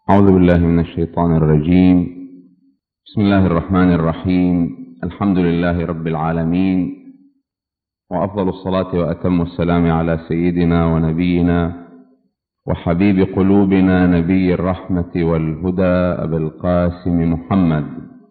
أعوذ بالله من الشيطان الرجيم. بسم الله الرحمن الرحيم. الحمد لله رب العالمين، وأفضل الصلاة وأتم السلام على سيدنا ونبينا وحبيب قلوبنا نبي الرحمة والهدى أبي القاسم محمد.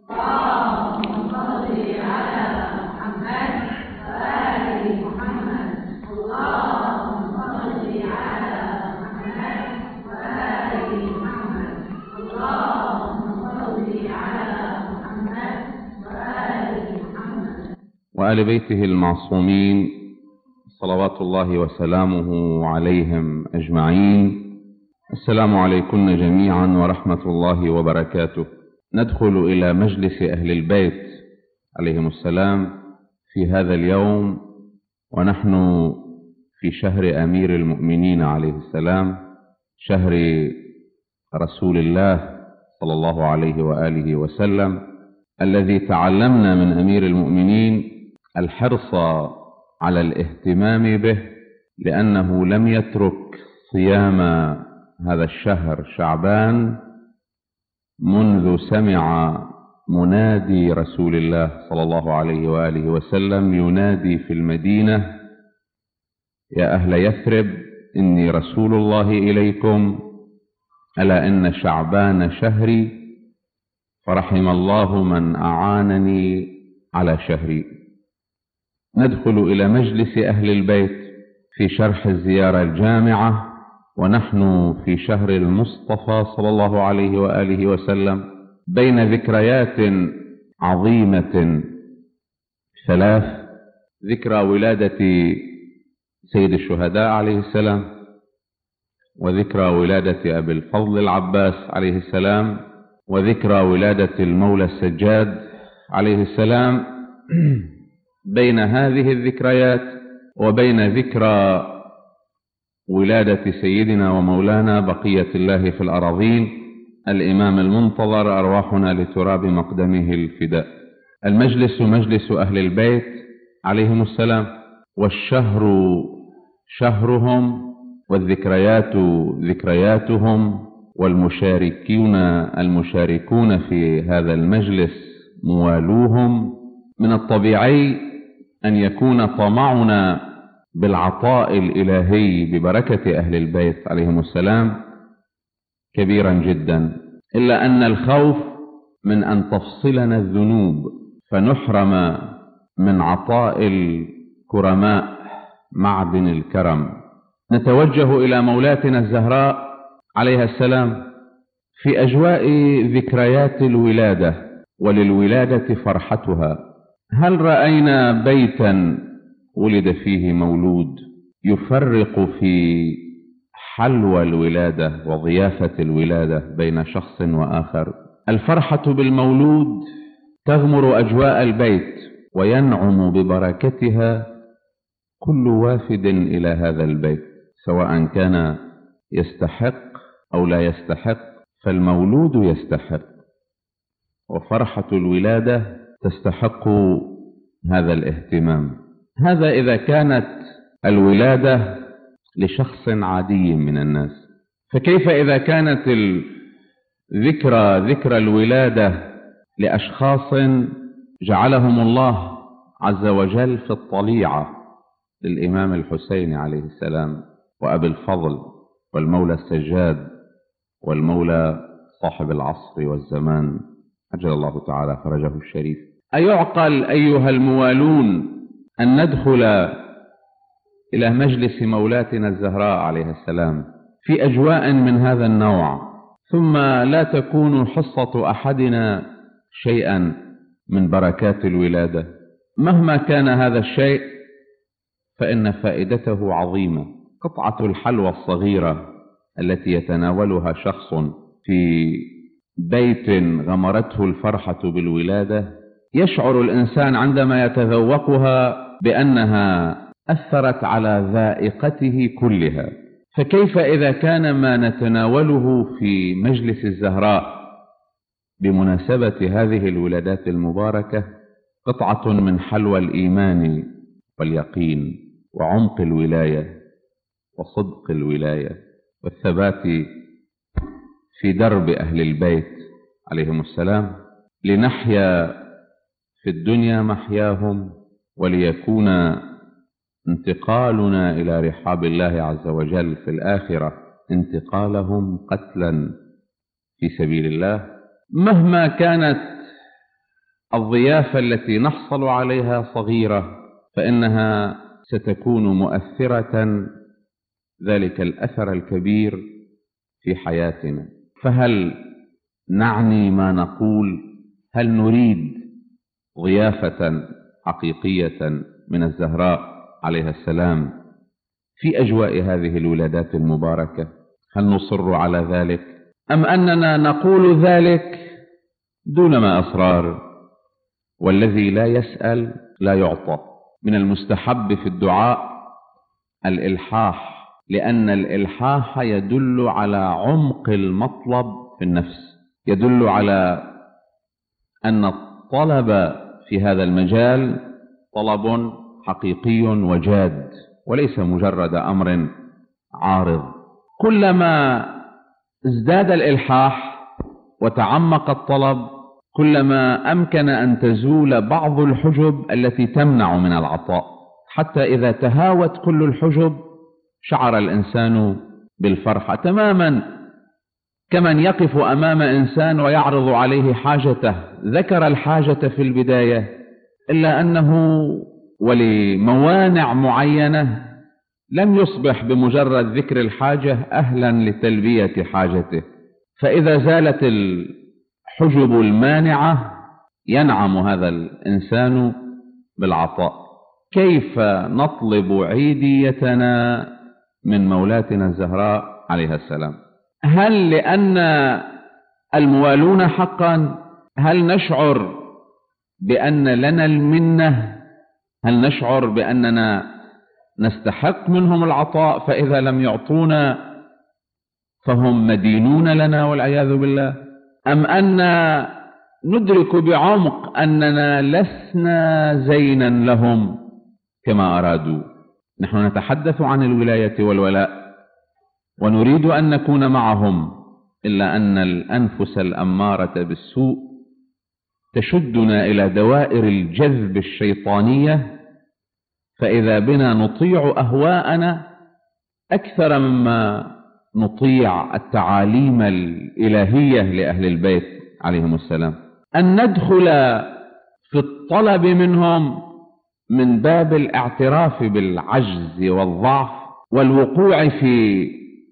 وآل بيته المعصومين صلوات الله وسلامه عليهم أجمعين. السلام عليكم جميعا ورحمة الله وبركاته. ندخل إلى مجلس أهل البيت عليهم السلام في هذا اليوم، ونحن في شهر أمير المؤمنين عليه السلام، شهر رسول الله صلى الله عليه وآله وسلم، الذي تعلمنا من أمير المؤمنين الحرص على الاهتمام به، لأنه لم يترك صيام هذا الشهر شعبان منذ سمع منادي رسول الله صلى الله عليه وآله وسلم ينادي في المدينة: يا أهل يثرب إني رسول الله إليكم، ألا إن شعبان شهري، فرحم الله من أعانني على شهري. ندخل إلى مجلس أهل البيت في شرح الزيارة الجامعة، ونحن في شهر المصطفى صلى الله عليه وآله وسلم، بين ذكريات عظيمة ثلاث: ذكرى ولادة سيد الشهداء عليه السلام، وذكرى ولادة أبي الفضل العباس عليه السلام، وذكرى ولادة المولى السجاد عليه السلام. بين هذه الذكريات وبين ذكرى ولادة سيدنا ومولانا بقية الله في الأراضين الإمام المنتظر أرواحنا لتراب مقدمه الفداء، المجلس مجلس أهل البيت عليهم السلام، والشهر شهرهم، والذكريات ذكرياتهم، والمشاركون المشاركون في هذا المجلس موالوهم. من الطبيعي أن يكون طمعنا بالعطاء الإلهي ببركة أهل البيت عليهم السلام كبيرا جدا، إلا أن الخوف من أن تفصلنا الذنوب فنحرم من عطاء الكرماء معدن الكرم. نتوجه إلى مولاتنا الزهراء عليها السلام في أجواء ذكريات الولادة، وللولادة فرحتها. هل رأينا بيتا ولد فيه مولود يفرق في حلوى الولادة وضيافة الولادة بين شخص وآخر؟ الفرحة بالمولود تغمر أجواء البيت، وينعم ببركتها كل وافد إلى هذا البيت، سواء كان يستحق أو لا يستحق، فالمولود يستحق، وفرحة الولادة تستحق هذا الاهتمام. هذا إذا كانت الولادة لشخص عادي من الناس، فكيف إذا كانت ذكرى الولادة لأشخاص جعلهم الله عز وجل في الطليعة، للإمام الحسين عليه السلام، وأبي الفضل، والمولى السجاد، والمولى صاحب العصر والزمان عجل الله تعالى فرجه الشريف. أيعقل أيها الموالون أن ندخل إلى مجلس مولاتنا الزهراء عليه السلام في أجواء من هذا النوع، ثم لا تكون حصة أحدنا شيئا من بركات الولادة؟ مهما كان هذا الشيء فإن فائدته عظيمة. قطعة الحلوى الصغيرة التي يتناولها شخص في بيت غمرته الفرحة بالولادة، يشعر الإنسان عندما يتذوقها بأنها أثرت على ذائقته كلها. فكيف إذا كان ما نتناوله في مجلس الزهراء بمناسبة هذه الولادات المباركة قطعة من حلوى الإيمان واليقين وعمق الولاية وصدق الولاية والثبات في درب أهل البيت عليهم السلام، لنحيا في الدنيا محياهم، وليكون انتقالنا إلى رحاب الله عز وجل في الآخرة انتقالهم قتلا في سبيل الله. مهما كانت الضيافة التي نحصل عليها صغيرة فإنها ستكون مؤثرة ذلك الأثر الكبير في حياتنا. فهل نعني ما نقول؟ هل نريد ضيافة حقيقية من الزهراء عليها السلام في أجواء هذه الولادات المباركة؟ هل نصر على ذلك، أم أننا نقول ذلك دون ما أسرار؟ والذي لا يسأل لا يعطى. من المستحب في الدعاء الإلحاح، لأن الإلحاح يدل على عمق المطلب في النفس، يدل على أن الطلب في هذا المجال طلب حقيقي وجاد، وليس مجرد أمر عارض. كلما ازداد الإلحاح وتعمق الطلب كلما أمكن أن تزول بعض الحجب التي تمنع من العطاء، حتى إذا تهاوت كل الحجب شعر الإنسان بالفرحة تماما كمن يقف أمام إنسان ويعرض عليه حاجته، ذكر الحاجة في البداية إلا أنه ولموانع معينة لم يصبح بمجرد ذكر الحاجة أهلا لتلبية حاجته، فإذا زالت الحجب المانعة ينعم هذا الإنسان بالعطاء. كيف نطلب عيديتنا من مولاتنا الزهراء عليها السلام؟ هل لأن الموالون حقا؟ هل نشعر بأن لنا المنة؟ هل نشعر بأننا نستحق منهم العطاء فإذا لم يعطونا فهم مدينون لنا والعياذ بالله؟ أم أن ندرك بعمق أننا لسنا زينا لهم كما أرادوا؟ نحن نتحدث عن الولاية والولاء ونريد أن نكون معهم، إلا أن الأنفس الأمارة بالسوء تشدنا إلى دوائر الجذب الشيطانية، فإذا بنا نطيع أهواءنا أكثر مما نطيع التعاليم الإلهية لأهل البيت عليهم السلام. أن ندخل في الطلب منهم من باب الاعتراف بالعجز والضعف والوقوع في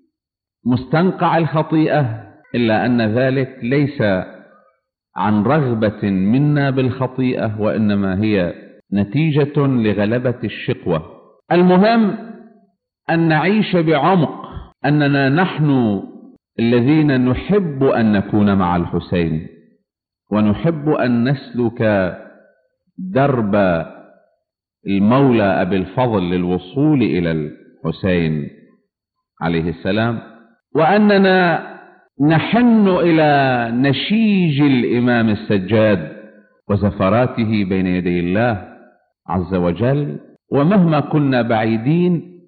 مستنقع الخطيئة، إلا أن ذلك ليس عن رغبة منا بالخطيئة، وإنما هي نتيجة لغلبة الشقوة. المهم أن نعيش بعمق أننا نحن الذين نحب أن نكون مع الحسين، ونحب أن نسلك درب المولى أبي الفضل للوصول إلى الحسين عليه السلام، وأننا نحن إلى نشيج الإمام السجاد وزفراته بين يدي الله عز وجل، ومهما كنا بعيدين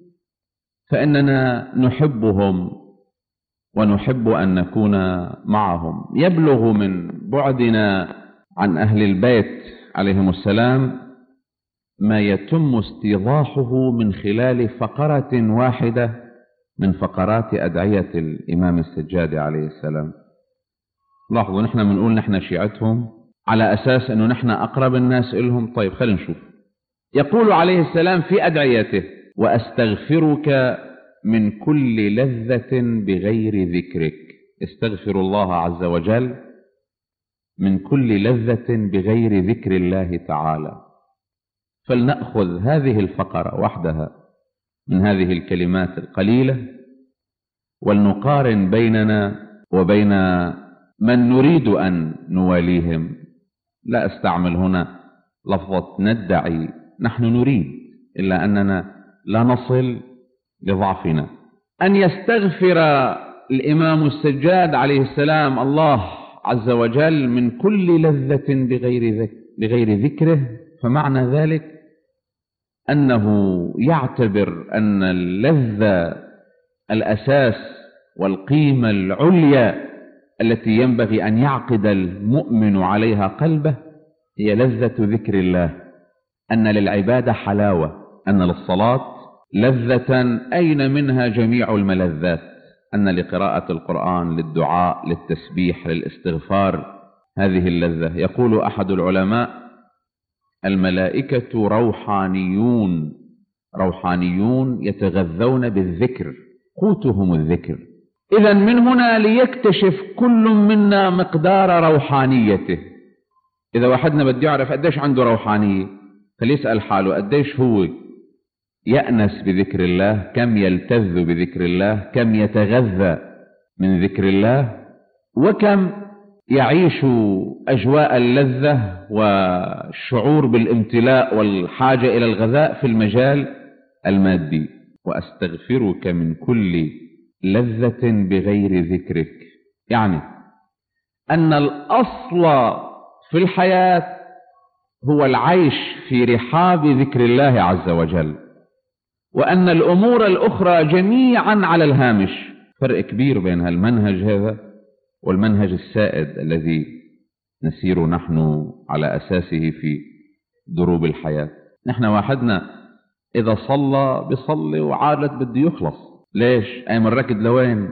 فإننا نحبهم ونحب أن نكون معهم. يبلغ من بعدنا عن أهل البيت عليهم السلام ما يتم استيضاحه من خلال فقرة واحدة من فقرات أدعية الإمام السجاد عليه السلام. لاحظوا نحن بنقول نحن شيعتهم على أساس أنه نحن أقرب الناس إلهم. طيب خلينا نشوف. يقول عليه السلام في أدعيته: وأستغفرك من كل لذة بغير ذكرك. استغفر الله عز وجل من كل لذة بغير ذكر الله تعالى. فلنأخذ هذه الفقرة وحدها من هذه الكلمات القليلة ولنقارن بيننا وبين من نريد أن نواليهم. لا أستعمل هنا لفظة ندعي، نحن نريد، إلا أننا لا نصل لضعفنا. أن يستغفر الإمام السجاد عليه السلام الله عز وجل من كل لذة بغير ذكره، فمعنى ذلك أنه يعتبر أن اللذة الأساس والقيمة العليا التي ينبغي أن يعقد المؤمن عليها قلبه هي لذة ذكر الله، أن للعبادة حلاوة، أن للصلاة لذة أين منها جميع الملذات، أن لقراءة القرآن، للدعاء، للتسبيح، للاستغفار هذه اللذة. يقول أحد العلماء: الملائكة روحانيون، روحانيون يتغذون بالذكر، قوتهم الذكر. إذن من هنا ليكتشف كل منا مقدار روحانيته. إذا واحدنا بده يعرف قديش عنده روحانية فليسأل حاله قديش هو يأنس بذكر الله، كم يلتذ بذكر الله، كم يتغذى من ذكر الله، وكم يعيش أجواء اللذة والشعور بالامتلاء والحاجة إلى الغذاء في المجال المادي. وأستغفرك من كل لذة بغير ذكرك، يعني أن الأصل في الحياة هو العيش في رحاب ذكر الله عز وجل، وأن الأمور الأخرى جميعا على الهامش. فرق كبير بين المنهج هذا والمنهج السائد الذي نسير نحن على أساسه في دروب الحياة. نحن واحدنا إذا صلى بيصلي وعادت بده يخلص. ليش؟ أي من ركض لوين؟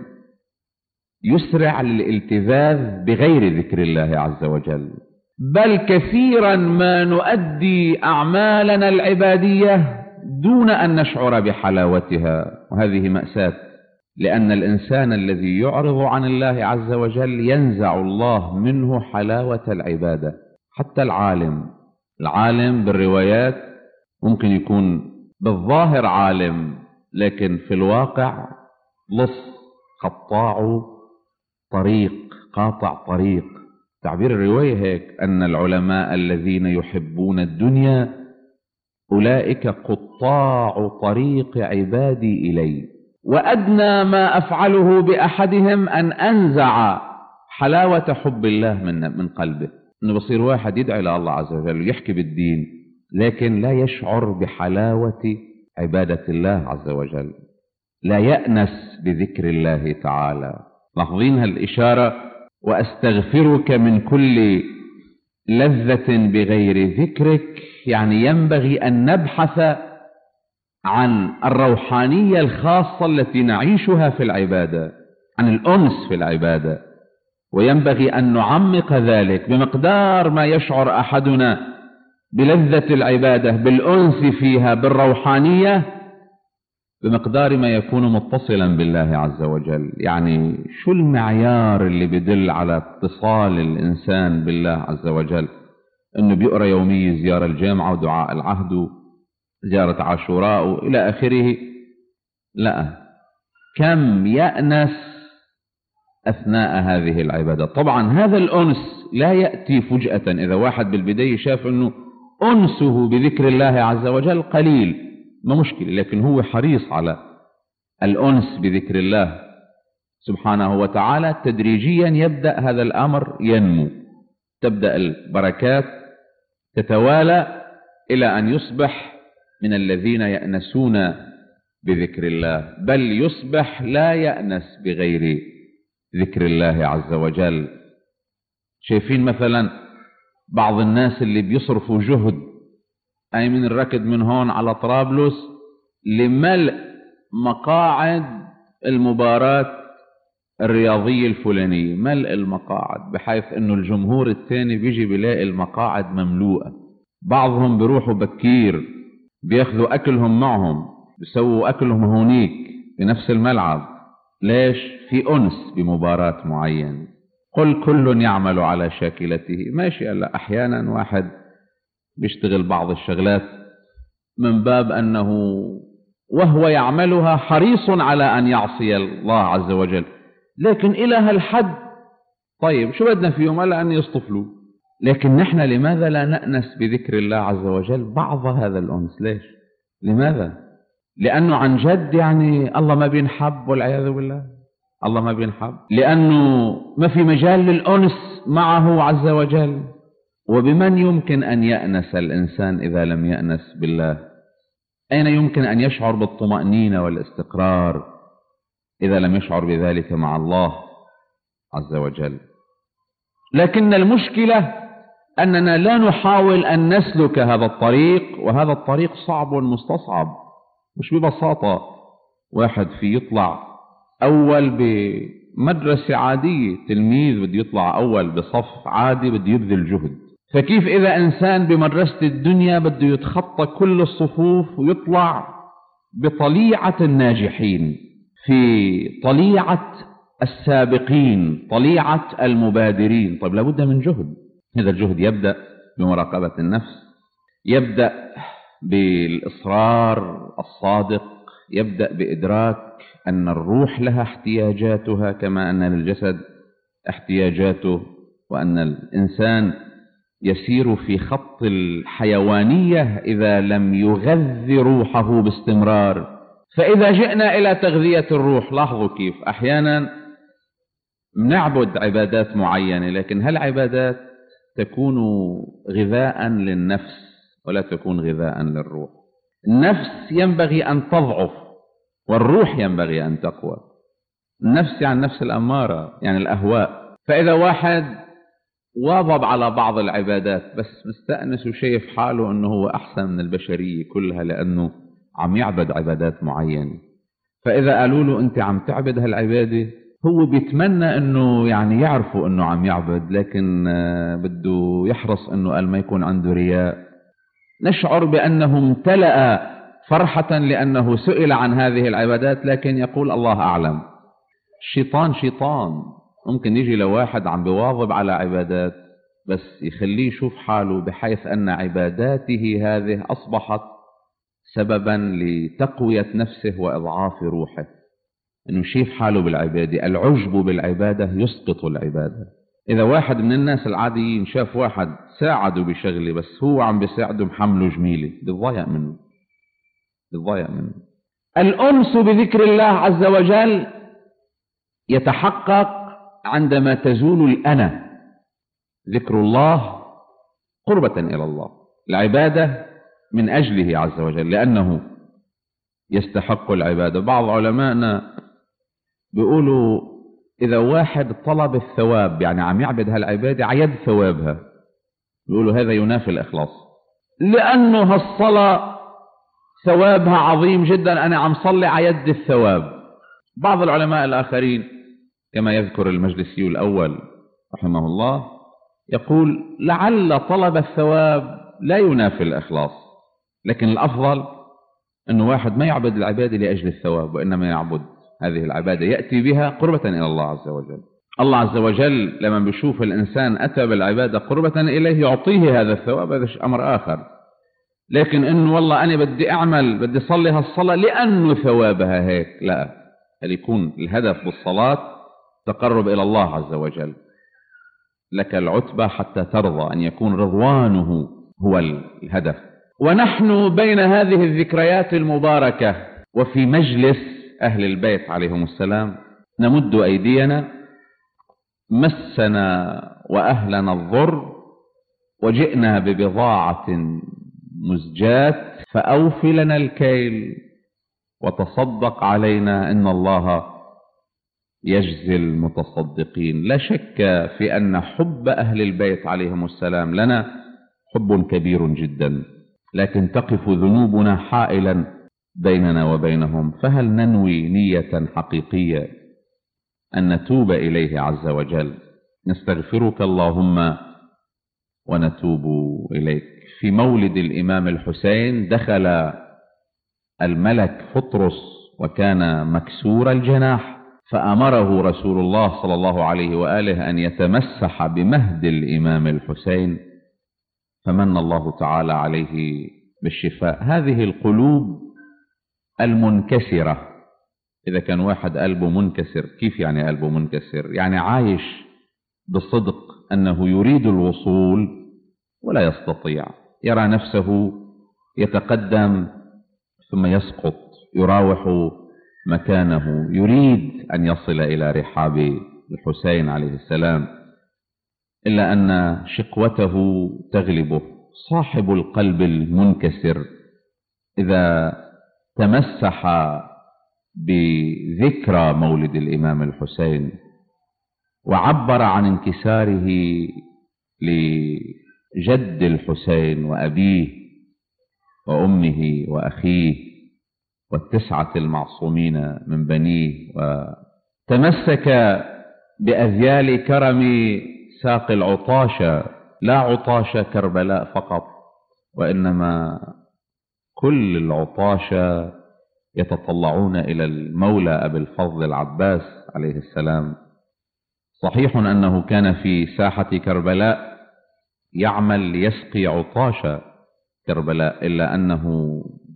يسرع للالتذاذ بغير ذكر الله عز وجل. بل كثيرا ما نؤدي أعمالنا العبادية دون أن نشعر بحلاوتها، وهذه مأساة، لأن الإنسان الذي يعرض عن الله عز وجل ينزع الله منه حلاوة العبادة. حتى العالم بالروايات ممكن يكون بالظاهر عالم، لكن في الواقع لص، قطاع طريق، قاطع طريق. تعبير الرواية هيك، أن العلماء الذين يحبون الدنيا أولئك قطاع طريق عبادي إلي، وأدنى ما أفعله بأحدهم أن أنزع حلاوة حب الله من قلبه. أنه بصير واحد يدعي لله عز وجل ويحكي بالدين، لكن لا يشعر بحلاوة عبادة الله عز وجل، لا يأنس بذكر الله تعالى. لاحظين هالإشارة؟ وأستغفرك من كل لذة بغير ذكرك، يعني ينبغي أن نبحث عن الروحانية الخاصة التي نعيشها في العبادة، عن الأنس في العبادة، وينبغي أن نعمق ذلك بمقدار ما يشعر أحدنا بلذة العبادة، بالأنس فيها، بالروحانية، بمقدار ما يكون متصلا بالله عز وجل. يعني شو المعيار اللي بدل على اتصال الإنسان بالله عز وجل؟ أنه بيقرأ يوميا زيارة الجامعة ودعاء العهد وزيارة عاشوراء وإلى آخره؟ لا، كم يأنس أثناء هذه العبادة. طبعا هذا الأنس لا يأتي فجأة. إذا واحد بالبداية شاف أنه أنسه بذكر الله عز وجل قليل ما مشكلة، لكن هو حريص على الأنس بذكر الله سبحانه وتعالى، تدريجيا يبدأ هذا الأمر ينمو، تبدأ البركات تتوالى إلى أن يصبح من الذين يأنسون بذكر الله، بل يصبح لا يأنس بغير ذكر الله عز وجل. شايفين مثلا بعض الناس اللي بيصرفوا جهد، أي من الركض من هون على طرابلس لملء مقاعد المباراة الرياضية الفلانية، ملء المقاعد بحيث أنه الجمهور الثاني بيجي بيلاقي المقاعد مملوءة. بعضهم بيروحوا بكير، بياخذوا أكلهم معهم، بيسووا أكلهم هونيك في نفس الملعب. ليش؟ في أنس بمباراة معين. قل كل يعمل على شاكلته. ماشي، ألا أحيانا واحد بيشتغل بعض الشغلات من باب أنه وهو يعملها حريص على أن يعصي الله عز وجل، لكن إلى هالحد طيب شو بدنا فيهم إلا أن يصطفلوا. لكن نحن لماذا لا نأنس بذكر الله عز وجل بعض هذا الأنس؟ ليش؟ لماذا؟ لأنه عن جد يعني الله ما بينحب، والعياذ بالله الله ما بينحب، لأنه ما في مجال للأنس معه عز وجل. وبمن يمكن أن يأنس الإنسان إذا لم يأنس بالله؟ أين يمكن أن يشعر بالطمأنينة والاستقرار إذا لم يشعر بذلك مع الله؟ عز وجل. لكن المشكلة أننا لا نحاول أن نسلك هذا الطريق، وهذا الطريق صعب ومستصعب. مش ببساطة واحد في يطلع أول بمدرسة عادية، تلميذ بده يطلع أول بصف عادي بده يبذل جهد، فكيف إذا إنسان بمدرسة الدنيا بده يتخطى كل الصفوف ويطلع بطليعة الناجحين، في طليعة السابقين، طليعة المبادرين؟ طيب لابد من جهد. هذا الجهد يبدأ بمراقبة النفس، يبدأ بالإصرار الصادق، يبدأ بإدراك أن الروح لها احتياجاتها كما أن للجسد احتياجاته، وأن الإنسان يسير في خط الحيوانية إذا لم يغذي روحه باستمرار. فإذا جئنا إلى تغذية الروح، لاحظوا كيف أحيانا نعبد عبادات معينة، لكن هالعبادات تكون غذاء للنفس ولا تكون غذاء للروح. النفس ينبغي أن تضعف والروح ينبغي أن تقوى. النفس يعني النفس الأمارة، يعني الأهواء. فإذا واحد واظب على بعض العبادات بس مستأنس وشايف حاله أنه هو أحسن من البشرية كلها لأنه عم يعبد عبادات معينة، فإذا قالوا له أنت عم تعبد هالعبادة هو بيتمنى أنه يعني يعرفوا أنه عم يعبد، لكن بده يحرص أنه قال ما يكون عنده رياء. نشعر بأنه امتلأ فرحة لأنه سئل عن هذه العبادات، لكن يقول الله أعلم. الشيطان شيطان، ممكن يجي لواحد عم بيواظب على عبادات بس يخليه يشوف حاله بحيث أن عباداته هذه أصبحت سببا لتقوية نفسه وإضعاف روحه، أنه يشوف حاله بالعبادة. العجب بالعبادة يسقط العبادة. إذا واحد من الناس العاديين شاف واحد ساعده بشغله بس هو عم بيساعده محمله جميلة، بيضايق منه. الأنس بذكر الله عز وجل يتحقق عندما تزول الأنا. ذكر الله قربة إلى الله، العبادة من أجله عز وجل لأنه يستحق العبادة. بعض علمائنا بيقولوا إذا واحد طلب الثواب، يعني عم يعبد هالعبادة عيد ثوابها، بيقولوا هذا ينافي الإخلاص، لأنه هالصلاة ثوابها عظيم جدا، أنا عم صلي عيد الثواب. بعض العلماء الآخرين كما يذكر المجلسي الأول رحمه الله يقول لعل طلب الثواب لا ينافي الإخلاص، لكن الأفضل أنه واحد ما يعبد العبادة لأجل الثواب، وإنما يعبد هذه العبادة يأتي بها قربة إلى الله عز وجل. الله عز وجل لما بيشوف الإنسان أتى بالعبادة قربة إليه يعطيه هذا الثواب، هذا أمر آخر. لكن إنه والله أنا بدي أعمل بدي صلي هالصلاة لأنه ثوابها هيك، لا، هل يكون الهدف بالصلاة تقرب إلى الله عز وجل. لك العتبى حتى ترضى، أن يكون رضوانه هو الهدف. ونحن بين هذه الذكريات المباركة وفي مجلس أهل البيت عليهم السلام نمد أيدينا، مسنا وأهلنا الضر وجئنا ببضاعة مزجاة فأوف لنا الكيل وتصدق علينا إن الله يجزي المتصدقين. لا شك في أن حب أهل البيت عليهم السلام لنا حب كبير جدا، لكن تقف ذنوبنا حائلا بيننا وبينهم. فهل ننوي نية حقيقية أن نتوب إليه عز وجل؟ نستغفرك اللهم ونتوب إليك. في مولد الإمام الحسين دخل الملك فطرس وكان مكسور الجناح، فأمره رسول الله صلى الله عليه وآله أن يتمسح بمهد الإمام الحسين، فمن الله تعالى عليه بالشفاء. هذه القلوب المنكسرة، إذا كان واحد قلبه منكسر، كيف يعني قلبه منكسر؟ يعني عايش بصدق أنه يريد الوصول ولا يستطيع، يرى نفسه يتقدم ثم يسقط، يراوح مكانه، يريد أن يصل إلى رحاب الحسين عليه السلام، إلا أن شقوته تغلبه. صاحب القلب المنكسر إذا تمسح بذكرى مولد الإمام الحسين وعبر عن انكساره لجد الحسين وأبيه وأمه وأخيه والتسعة المعصومين من بنيه، وتمسك بأذيال كرم ساق العطاشة، لا عطاشة كربلاء فقط، وإنما كل العطاشة يتطلعون إلى المولى أبي الفضل العباس عليه السلام. صحيح أنه كان في ساحة كربلاء يعمل ليسقي عطاشة كربلاء، إلا أنه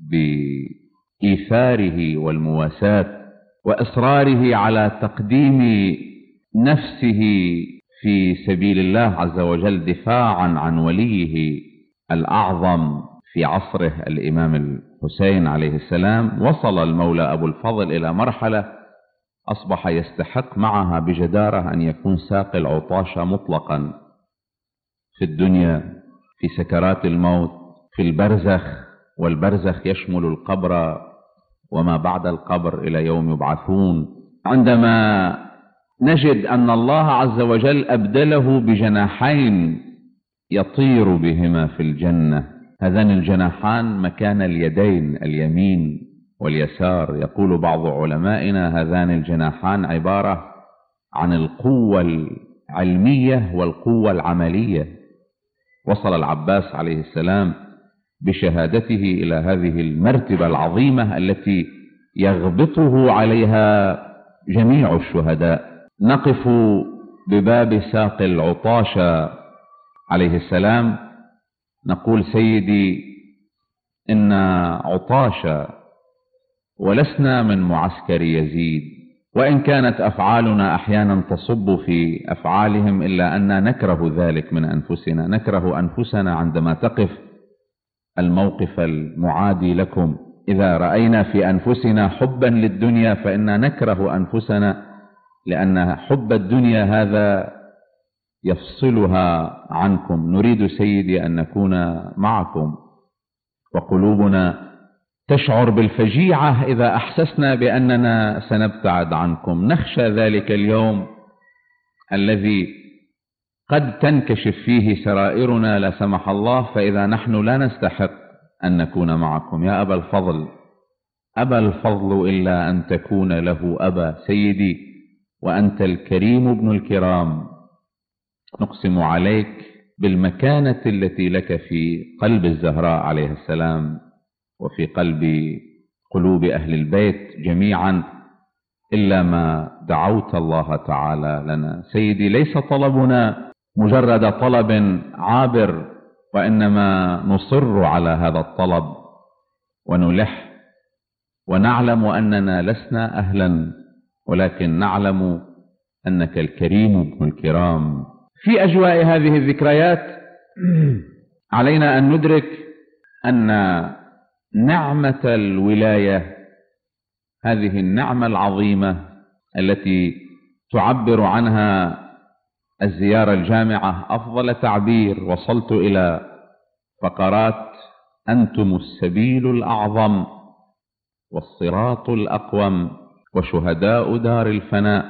بإيثاره والمواساة وإصراره على تقديم نفسه في سبيل الله عز وجل دفاعا عن وليه الأعظم في عصره الإمام الحسين عليه السلام، وصل المولى أبو الفضل إلى مرحلة أصبح يستحق معها بجدارة أن يكون ساقي العطاشة مطلقا في الدنيا، في سكرات الموت، في البرزخ، والبرزخ يشمل القبر وما بعد القبر إلى يوم يبعثون. عندما نجد أن الله عز وجل أبدله بجناحين يطير بهما في الجنة، هذان الجناحان مكان اليدين اليمين واليسار. يقول بعض علمائنا هذان الجناحان عبارة عن القوة العلمية والقوة العملية. وصل العباس عليه السلام بشهادته إلى هذه المرتبة العظيمة التي يغبطه عليها جميع الشهداء. نقف بباب ساق العطاشة عليه السلام، نقول سيدي إن عطاشة ولسنا من معسكر يزيد، وإن كانت أفعالنا أحيانا تصب في أفعالهم، إلا أن نكره ذلك من أنفسنا، نكره أنفسنا عندما تقف الموقف المعادي لكم. إذا رأينا في أنفسنا حبا للدنيا فإنا نكره أنفسنا، لأن حب الدنيا هذا يفصلها عنكم. نريد سيدي أن نكون معكم، وقلوبنا تشعر بالفجيعة إذا أحسسنا بأننا سنبتعد عنكم. نخشى ذلك اليوم الذي قد تنكشف فيه سرائرنا لا سمح الله، فإذا نحن لا نستحق أن نكون معكم. يا أبا الفضل، أبا الفضل إلا أن تكون له أبا سيدي، وأنت الكريم ابن الكرام. نقسم عليك بالمكانة التي لك في قلب الزهراء عليه السلام، وفي قلوب أهل البيت جميعا، إلا ما دعوت الله تعالى لنا. سيدي، ليس طلبنا مجرد طلب عابر، وإنما نصر على هذا الطلب ونلح، ونعلم أننا لسنا أهلا، ولكن نعلم أنك الكريم ابن الكرام. في أجواء هذه الذكريات علينا أن ندرك أن نعمة الولاية، هذه النعمة العظيمة التي تعبر عنها الزيارة الجامعة أفضل تعبير، وصلت إلى فقرات أنتم السبيل الأعظم والصراط الأقوم وشهداء دار الفناء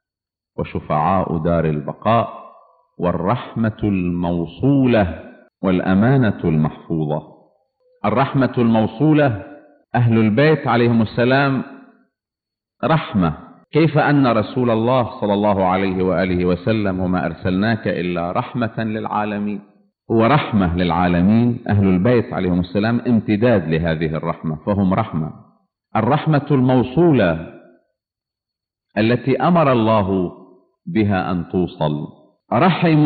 وشفعاء دار البقاء والرحمة الموصولة والأمانة المحفوظة. الرحمة الموصولة، أهل البيت عليهم السلام رحمة. كيف أن رسول الله صلى الله عليه وآله وسلم وما أرسلناك إلا رحمة للعالمين، هو رحمة للعالمين. أهل البيت عليهم السلام امتداد لهذه الرحمة، فهم رحمة. الرحمة الموصولة التي أمر الله بها أن توصل. رحم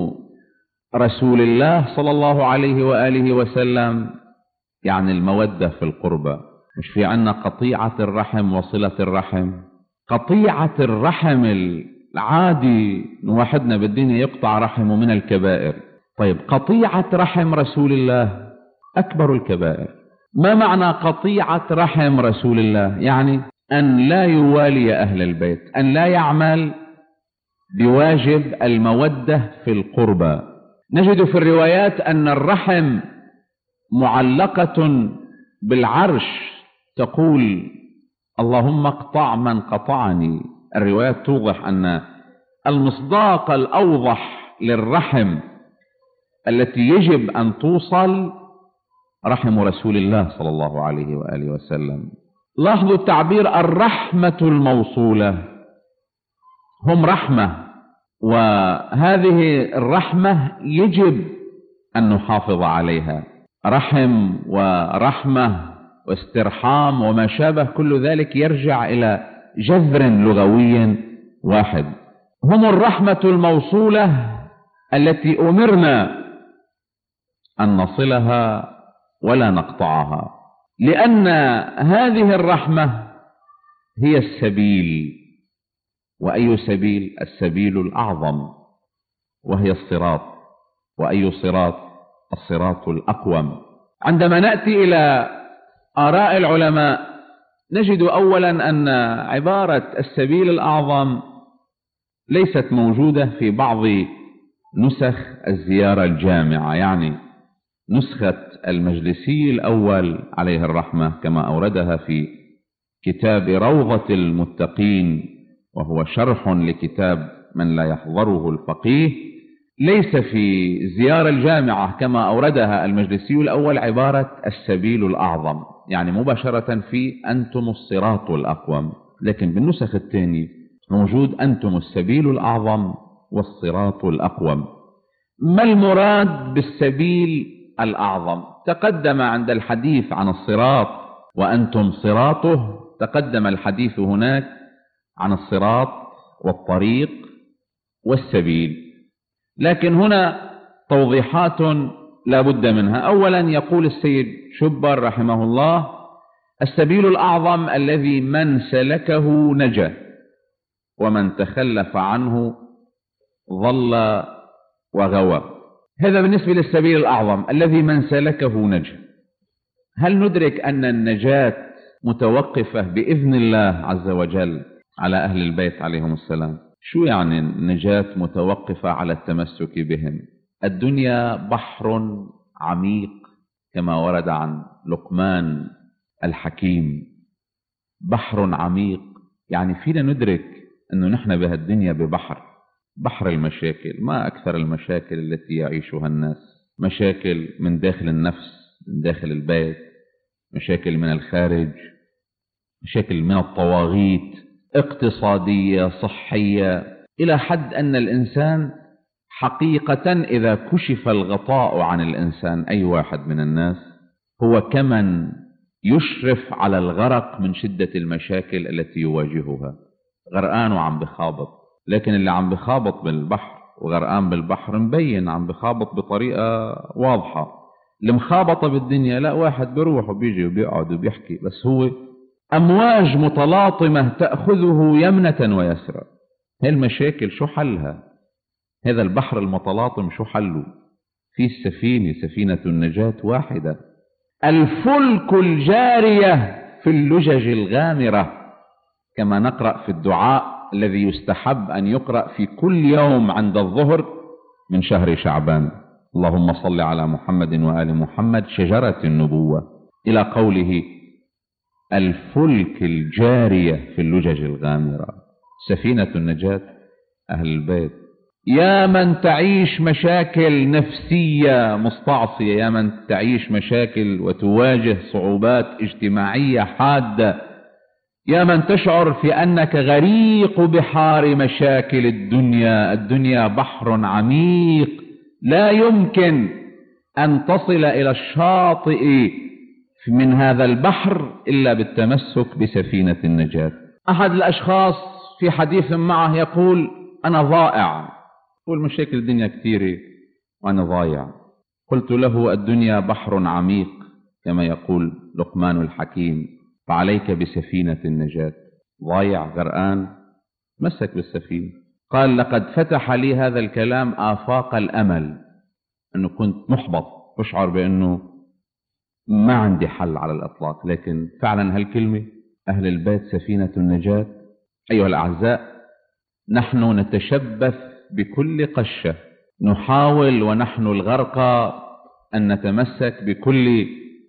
رسول الله صلى الله عليه وآله وسلم يعني المودة في القربة. مش في عنا قطيعة الرحم وصلة الرحم؟ قطيعة الرحم العادي واحدنا بالدنيا يقطع رحمه من الكبائر. طيب قطيعة رحم رسول الله أكبر الكبائر. ما معنى قطيعة رحم رسول الله؟ يعني أن لا يوالي أهل البيت، أن لا يعمل بواجب المودة في القربة. نجد في الروايات أن الرحم معلقة بالعرش، تقول اللهم اقطع من قطعني. الروايات توضح أن المصداق الأوضح للرحم التي يجب أن توصل رحم رسول الله صلى الله عليه وآله وسلم. لاحظوا التعبير الرحمة الموصولة، هم رحمة، وهذه الرحمة يجب أن نحافظ عليها. رحم ورحمة واسترحام وما شابه، كل ذلك يرجع إلى جذر لغوي واحد. هم الرحمة الموصولة التي أمرنا أن نصلها ولا نقطعها، لأن هذه الرحمة هي السبيل. وأي سبيل؟ السبيل الأعظم، وهي الصراط. وأي صراط؟ الصراط الأقوم. عندما نأتي إلى آراء العلماء نجد أولا أن عبارة السبيل الأعظم ليست موجودة في بعض نسخ الزيارة الجامعة، يعني نسخة المجلسي الأول عليه الرحمة كما أوردها في كتاب روضة المتقين، وهو شرح لكتاب من لا يحضره الفقيه. ليس في زيارة الجامعة كما أوردها المجلسي الأول عبارة السبيل الأعظم، يعني مباشرة في أنتم الصراط الأقوم، لكن بالنسخ الثاني موجود أنتم السبيل الأعظم والصراط الأقوم. ما المراد بالسبيل الأعظم؟ تقدم عند الحديث عن الصراط وأنتم صراطه، تقدم الحديث هناك عن الصراط والطريق والسبيل، لكن هنا توضيحات لا بد منها. أولا يقول السيد شبر رحمه الله: السبيل الأعظم الذي من سلكه نجا، ومن تخلف عنه ضل وغوى. هذا بالنسبة للسبيل الأعظم الذي من سلكه نجا. هل ندرك أن النجاة متوقفة بإذن الله عز وجل على أهل البيت عليهم السلام؟ شو يعني النجاة متوقفة على التمسك بهم؟ الدنيا بحر عميق كما ورد عن لقمان الحكيم، بحر عميق. يعني فينا ندرك أنه نحن بهالدنيا بحر المشاكل. ما أكثر المشاكل التي يعيشها الناس، مشاكل من داخل النفس، من داخل البيت، مشاكل من الخارج، مشاكل من الطواغيت، اقتصادية، صحية، إلى حد أن الإنسان حقيقة إذا كشف الغطاء عن الإنسان، أي واحد من الناس، هو كمن يشرف على الغرق من شدة المشاكل التي يواجهها. غرقان وعم بخابط، لكن اللي عم بخابط بالبحر وغرقان بالبحر مبين عم بخابط بطريقة واضحة. المخابطة بالدنيا لا، واحد بيروح وبيجي وبيقعد وبيحكي، بس هو أمواج متلاطمة تأخذه يمنة ويسرى. هاي المشاكل شو حلها؟ هذا البحر المتلاطم شو حله؟ في السفينة، سفينة النجاة واحدة، الفلك الجارية في اللجج الغامرة، كما نقرأ في الدعاء الذي يستحب أن يقرأ في كل يوم عند الظهر من شهر شعبان: اللهم صل على محمد وآل محمد شجرة النبوة، إلى قوله الفلك الجارية في اللجج الغامرة، سفينة النجاة أهل البيت. يا من تعيش مشاكل نفسية مستعصية، يا من تعيش مشاكل وتواجه صعوبات اجتماعية حادة، يا من تشعر في أنك غريق بحار مشاكل الدنيا. الدنيا بحر عميق لا يمكن أن تصل إلى الشاطئ من هذا البحر إلا بالتمسك بسفينة النجاة. أحد الأشخاص في حديث معه يقول: أنا ضائع، والمشاكل الدنيا كثيرة وأنا ضايع. قلت له: الدنيا بحر عميق كما يقول لقمان الحكيم، فعليك بسفينة النجاة. ضايع غرقان، مسك بالسفينة. قال: لقد فتح لي هذا الكلام آفاق الأمل، أنه كنت محبط أشعر بأنه ما عندي حل على الإطلاق، لكن فعلا هالكلمة أهل البيت سفينة النجاة. أيها الأعزاء، نحن نتشبث بكل قشة، نحاول ونحن الغرقى أن نتمسك بكل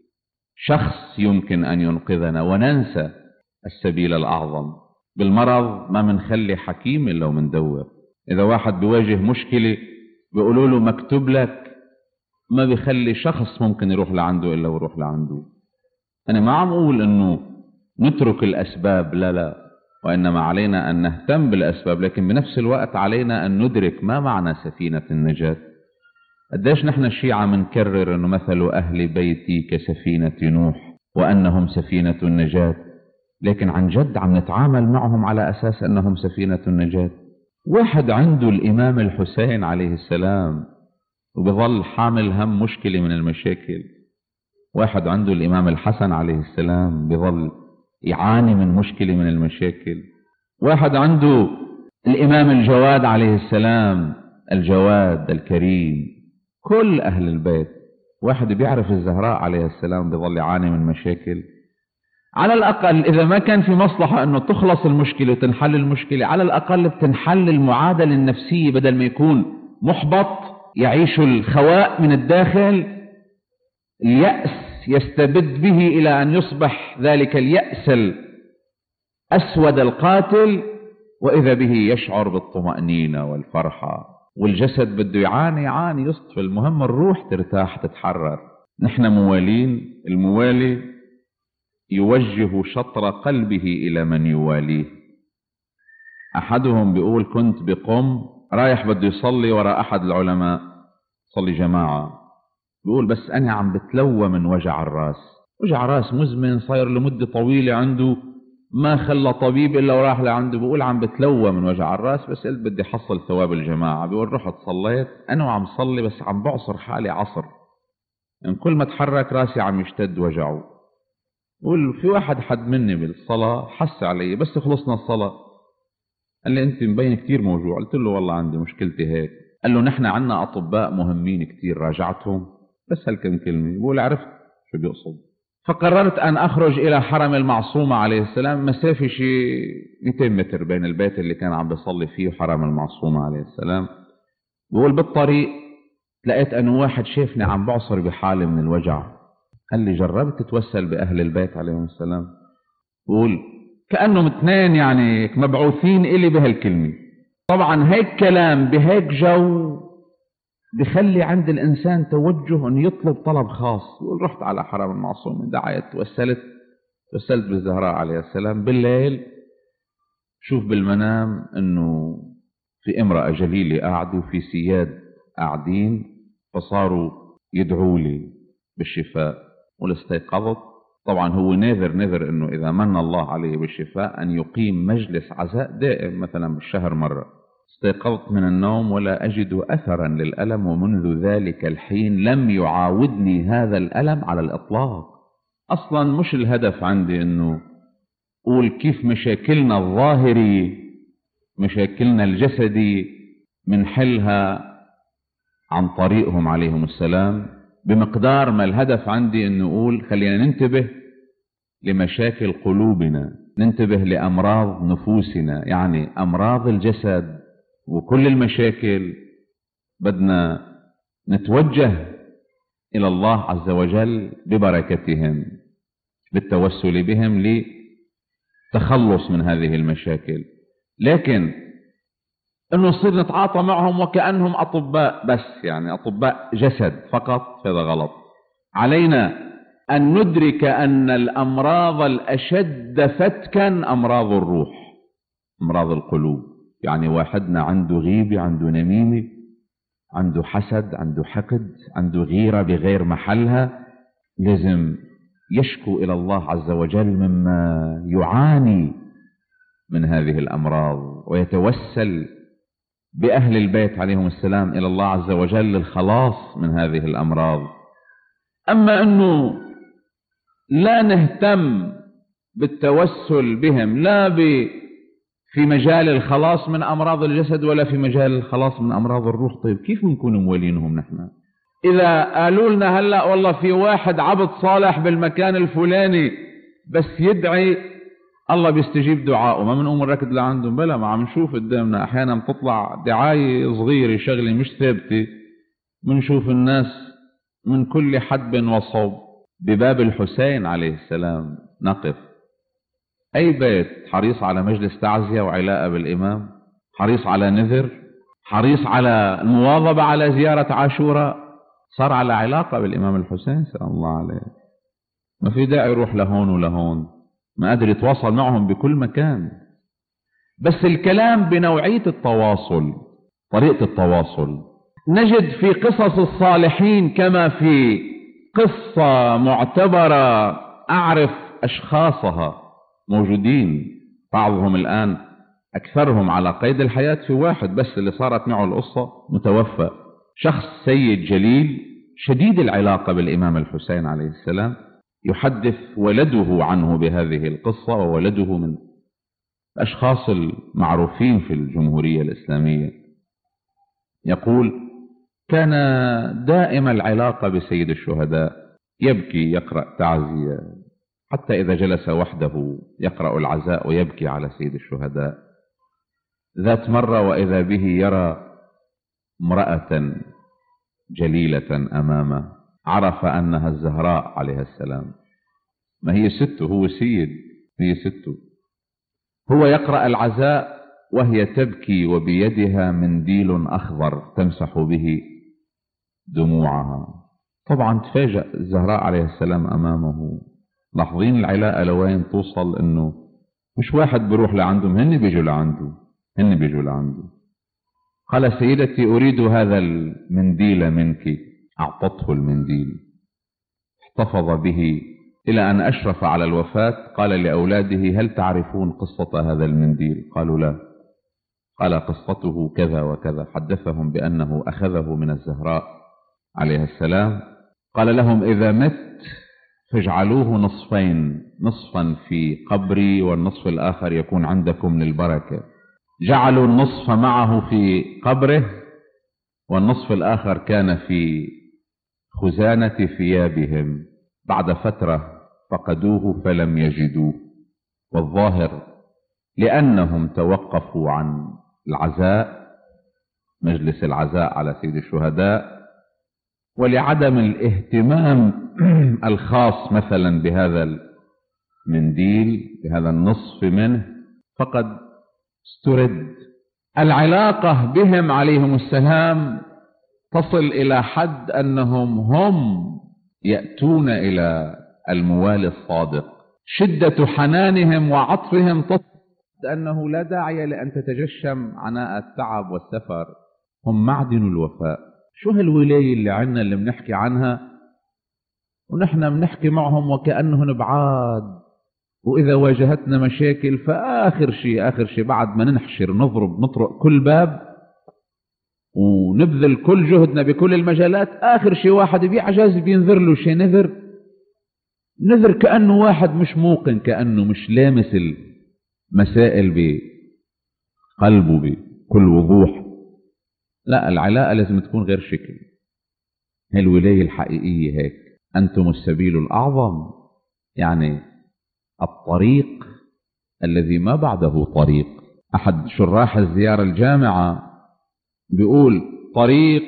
شخص يمكن أن ينقذنا، وننسى السبيل الأعظم. بالمرض ما منخلي حكيم إلا ومندور، إذا واحد بيواجه مشكلة بيقولوا له مكتوب لك، ما بيخلي شخص ممكن يروح لعنده إلا ويروح لعنده. أنا ما عم أقول إنه نترك الأسباب، لا، وإنما علينا أن نهتم بالأسباب، لكن بنفس الوقت علينا أن ندرك ما معنى سفينة النجاة. قديش نحن الشيعة منكرر أنه مثل أهل بيتي كسفينة نوح وأنهم سفينة النجاة، لكن عن جد عم نتعامل معهم على أساس أنهم سفينة النجاة. واحد عنده الإمام الحسين عليه السلام وبظل حامل هم مشكلة من المشاكل، واحد عنده الإمام الحسن عليه السلام بظل يعاني من مشكلة من المشاكل، واحد عنده الإمام الجواد عليه السلام الجواد الكريم، كل أهل البيت. واحد بيعرف الزهراء عليه السلام بظل يعاني من مشاكل. على الأقل إذا ما كان في مصلحة أنه تخلص المشكلة وتنحل المشكلة، على الأقل بتنحل المعادلة النفسية، بدل ما يكون محبط يعيش الخواء من الداخل، اليأس يستبد به إلى أن يصبح ذلك اليأس الأسود القاتل، وإذا به يشعر بالطمأنينة والفرحة، والجسد بده يعاني يصطفى، المهم الروح ترتاح تتحرر. نحن موالين، الموالي يوجه شطر قلبه إلى من يواليه. أحدهم بيقول كنت بقم رايح بده يصلي وراء أحد العلماء، صلي جماعة، بيقول بس أنا عم بتلوى من وجع الراس، وجع راس مزمن صاير لمدة طويلة عنده، ما خلى طبيب إلا وراح لعنده، بيقول عم بتلوى من وجع الراس، بس قلت بدي حصل ثواب الجماعة. بيقول رحت صليت أنا وعم صلي بس عم بعصر حالي عصر، إن كل ما اتحرك راسي عم يشتد وجعه. بيقول في واحد حد مني بالصلاة حس علي، بس خلصنا الصلاة قال لي أنت مبين كتير موجوع. قلت له والله عندي مشكلتي هيك. قال له نحن عنا أطباء مهمين كتير راجعتهم، بس هالكم كلمة. بيقول عرفت شو بيقصد. فقررت أن أخرج إلى حرم المعصومة عليه السلام، مسافة شي 200 متر بين البيت اللي كان عم بيصلي فيه وحرم المعصومة عليه السلام. بقول بالطريق لقيت أنه واحد شافني عم بعصر بحالي من الوجع، قال لي جربت تتوسل بأهل البيت عليهم السلام؟ بقول كأنهم اثنين يعني مبعوثين إلي بهالكلمة. طبعا هيك كلام بهيك جو بخلي عند الإنسان توجه أن يطلب طلب خاص. رحت على حرم المعصوم، دعيت، توسلت بالزهراء عليه السلام. بالليل شوف بالمنام أنه في امرأة جليلة قاعدة وفي سياد قاعدين، فصاروا يدعوا لي بالشفاء. والاستيقظت، طبعا هو نذر أنه إذا من الله عليه بالشفاء أن يقيم مجلس عزاء دائم مثلا بالشهر مرة. استيقظت من النوم ولا أجد أثرا للألم، ومنذ ذلك الحين لم يعاودني هذا الألم على الإطلاق. أصلا مش الهدف عندي أنه أقول كيف مشاكلنا الظاهرية، مشاكلنا الجسدي منحلها عن طريقهم عليهم السلام، بمقدار ما الهدف عندي أنه أقول خلينا ننتبه لمشاكل قلوبنا، ننتبه لأمراض نفوسنا، يعني أمراض الجسد وكل المشاكل بدنا نتوجه إلى الله عز وجل ببركتهم، بالتوسل بهم لتخلص من هذه المشاكل. لكن أنه نصير نتعاطى معهم وكأنهم أطباء بس، يعني أطباء جسد فقط، هذا غلط. علينا أن ندرك أن الأمراض الأشد فتكا أمراض الروح، أمراض القلوب. يعني واحدنا عنده غيبة، عنده نميمة، عنده حسد، عنده حقد، عنده غيرة بغير محلها، لازم يشكو إلى الله عز وجل مما يعاني من هذه الأمراض، ويتوسل بأهل البيت عليهم السلام إلى الله عز وجل للخلاص من هذه الأمراض. أما أنه لا نهتم بالتوسل بهم لا في مجال الخلاص من أمراض الجسد ولا في مجال الخلاص من أمراض الروح، طيب كيف بنكون موالينهم نحن؟ إذا قالوا لنا هلأ والله في واحد عبد صالح بالمكان الفلاني بس يدعي الله بيستجيب دعائه، ما بنقوم نركض لعندهم؟ بلا، ما عم نشوف قدامنا أحيانا بتطلع دعاية صغيرة شغلة مش ثابتة، بنشوف الناس من كل حدب وصوب. بباب الحسين عليه السلام نقف، أي بيت حريص على مجلس تعزية وعلاقة بالإمام، حريص على نذر، حريص على المواظبة على زيارة عاشوراء، صار على علاقة بالإمام الحسين سلام الله عليه. ما في داعي يروح لهون ولهون، ما قادر يتواصل معهم بكل مكان. بس الكلام بنوعية التواصل، طريقة التواصل. نجد في قصص الصالحين كما في قصة معتبرة أعرف أشخاصها موجودين، بعضهم الآن أكثرهم على قيد الحياة، في واحد بس اللي صارت معه القصة متوفى، شخص سيد جليل شديد العلاقة بالإمام الحسين عليه السلام، يحدث ولده عنه بهذه القصة، وولده من الأشخاص المعروفين في الجمهورية الإسلامية. يقول: كان دائم العلاقة بسيد الشهداء، يبكي يقرأ تعزية، حتى إذا جلس وحده يقرأ العزاء ويبكي على سيد الشهداء. ذات مرة وإذا به يرى امرأة جليلة أمامه، عرف أنها الزهراء عليها السلام. ما هي سته، هو سيد، هي سته. هو يقرأ العزاء وهي تبكي وبيدها منديل أخضر تمسح به دموعها. طبعا تفاجأ الزهراء عليه السلام أمامه. لاحظين العلاقة لوين توصل، انه مش واحد بيروح لعندهم، هن بيجوا لعنده. قال: سيدتي أريد هذا المنديل منك. أعطته المنديل، احتفظ به إلى أن أشرف على الوفاة. قال لأولاده: هل تعرفون قصة هذا المنديل؟ قالوا: لا. قال: قصته كذا وكذا. حدثهم بأنه أخذه من الزهراء عليه السلام. قال لهم: إذا مت فاجعلوه نصفين، نصفا في قبري والنصف الآخر يكون عندكم للبركة. جعلوا النصف معه في قبره، والنصف الآخر كان في خزانة ثيابهم. بعد فترة فقدوه فلم يجدوه، والظاهر لأنهم توقفوا عن العزاء، مجلس العزاء على سيد الشهداء، ولعدم الاهتمام الخاص مثلا بهذا المنديل، بهذا النصف منه، فقد استرد. العلاقة بهم عليهم السلام تصل إلى حد أنهم هم يأتون إلى الموالي الصادق. شدة حنانهم وعطفهم تصل أنه لا داعي لأن تتجشم عناء التعب والسفر، هم معدن الوفاء. شو هالولاية اللي عنا اللي بنحكي عنها ونحن بنحكي معهم وكأنهم بعاد، وإذا واجهتنا مشاكل فآخر شيء بعد ما ننحشر نطرق كل باب ونبذل كل جهدنا بكل المجالات، آخر شيء واحد بيعجز بينذر له شيء نذر كأنه واحد مش موقن، كأنه مش لامس المسائل بقلبه بكل وضوح. لا، العلاقة لازم تكون غير شكل. الولاية الحقيقية هيك: أنتم السبيل الأعظم، يعني الطريق الذي ما بعده طريق. أحد شراح الزيارة الجامعة بيقول: طريق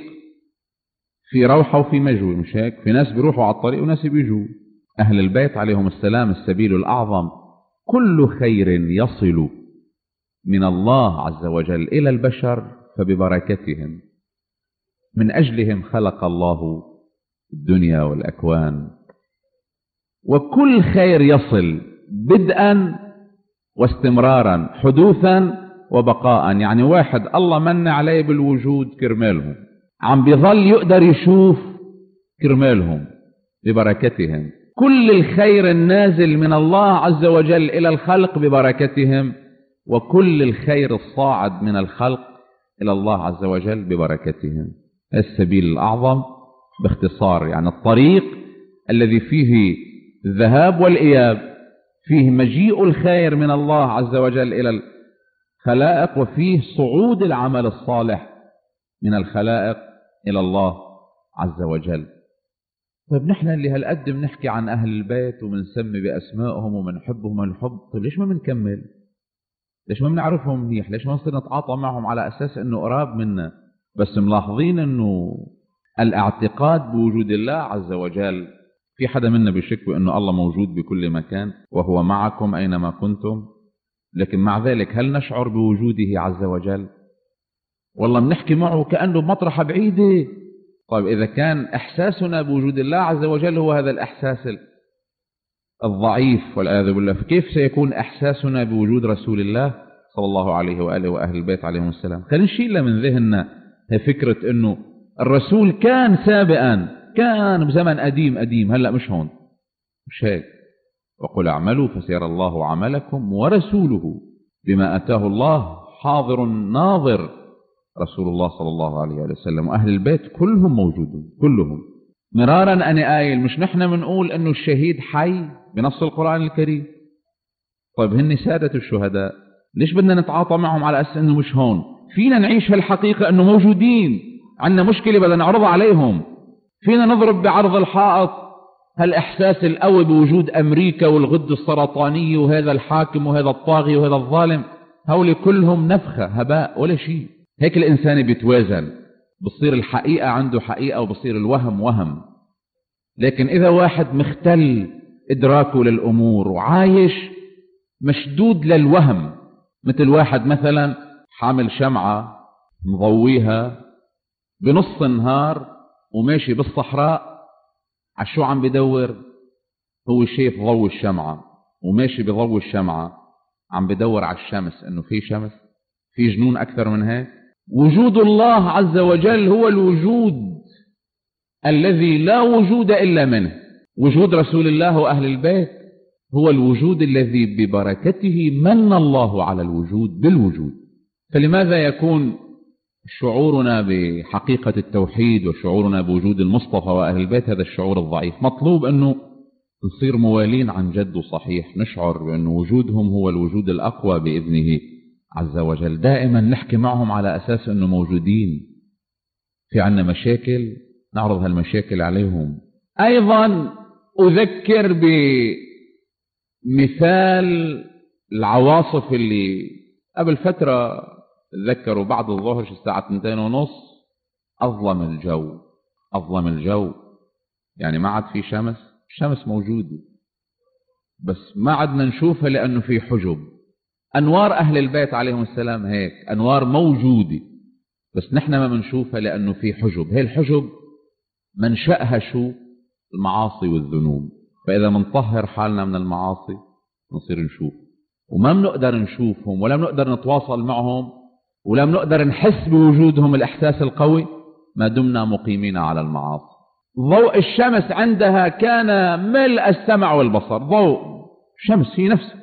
في روحة وفي مجوي، مش هيك؟ في ناس بيروحوا على الطريق وناس بيجوا. أهل البيت عليهم السلام السبيل الأعظم. كل خير يصل من الله عز وجل إلى البشر فببركتهم، من أجلهم خلق الله الدنيا والأكوان. وكل خير يصل بدءا واستمرارا، حدوثا وبقاء. يعني واحد الله من عليه بالوجود كرمالهم، عم بيظل يقدر يشوف كرمالهم ببركتهم. كل الخير النازل من الله عز وجل إلى الخلق ببركتهم، وكل الخير الصاعد من الخلق إلى الله عز وجل ببركتهم. السبيل الأعظم باختصار يعني الطريق الذي فيه الذهاب والإياب، فيه مجيء الخير من الله عز وجل إلى الخلائق، وفيه صعود العمل الصالح من الخلائق إلى الله عز وجل. طيب نحن اللي هالقد بنحكي عن أهل البيت ومنسمي بأسمائهم ومنحبهم الحب، طيب ليش ما بنكمل؟ ليش ما بنعرفهم منيح؟ ليش ما نصير نتعاطى معهم على أساس أنه قراب منا؟ بس ملاحظين أنه الاعتقاد بوجود الله عز وجل، في حدا منا بيشك بأنه الله موجود بكل مكان وهو معكم أينما كنتم، لكن مع ذلك هل نشعر بوجوده عز وجل؟ والله بنحكي معه كأنه بمطرحة بعيدة. طيب إذا كان إحساسنا بوجود الله عز وجل هو هذا الإحساس الضعيف والعياذ بالله، فكيف سيكون إحساسنا بوجود رسول الله صلى الله عليه وآله وأهل البيت عليهم السلام؟ خلينا نشيلها من ذهننا هي فكرة إنه الرسول كان سابقا، كان بزمن قديم، هلأ مش هون، مش هيك. وقل اعملوا فسيرى الله عملكم ورسوله بما أتاه الله حاضر ناظر. رسول الله صلى الله عليه وسلم وأهل البيت كلهم موجودون، كلهم. مرارا أنا قايل مش نحن بنقول إنه الشهيد حي بنص القرآن الكريم؟ طيب هن سادة الشهداء، ليش بدنا نتعاطى معهم على أساس إنه مش هون؟ فينا نعيش هالحقيقة إنه موجودين، عندنا مشكلة بدنا نعرضها عليهم. فينا نضرب بعرض الحائط هالإحساس القوي بوجود أمريكا والغدة السرطانية وهذا الحاكم وهذا الطاغي وهذا الظالم، هؤلاء كلهم نفخة هباء ولا شيء. هيك الإنسان بيتوازن، بصير الحقيقة عنده حقيقة وبصير الوهم وهم. لكن إذا واحد مختل إدراكه للأمور وعايش مشدود للوهم، مثل واحد مثلا حامل شمعة مضويها بنص النهار وماشي بالصحراء، عشو عم بدور؟ هو شايف ضوء الشمعة وماشي بضوء الشمعة، عم بدور على الشمس، إنه في شمس، في جنون أكثر من هيك؟ وجود الله عز وجل هو الوجود الذي لا وجود إلا منه. وجود رسول الله وأهل البيت هو الوجود الذي ببركته من الله على الوجود بالوجود. فلماذا يكون شعورنا بحقيقة التوحيد وشعورنا بوجود المصطفى وأهل البيت هذا الشعور الضعيف؟ مطلوب أنه نصير موالين عن جد وصحيح، نشعر بأن وجودهم هو الوجود الأقوى بإذنه عز وجل. دائما نحكي معهم على أساس أنه موجودين. في عنا مشاكل نعرض هالمشاكل عليهم. أيضا أذكر بمثال العواصف اللي قبل فترة تذكروا بعد الظهر الساعة 2:30 أظلم الجو، يعني ما عاد في شمس، الشمس موجودة بس ما عدنا نشوفها لأنه في حجب. أنوار أهل البيت عليهم السلام هيك أنوار موجودة بس نحن ما بنشوفها لأنه في حجب. هي الحجب منشأها شو؟ المعاصي والذنوب. فإذا منطهر حالنا من المعاصي نصير نشوف، وما بنقدر نشوفهم ولا بنقدر نتواصل معهم ولا بنقدر نحس بوجودهم الإحساس القوي ما دمنا مقيمين على المعاصي. ضوء الشمس عندها كان ملء السمع والبصر، ضوء شمس هي نفسها،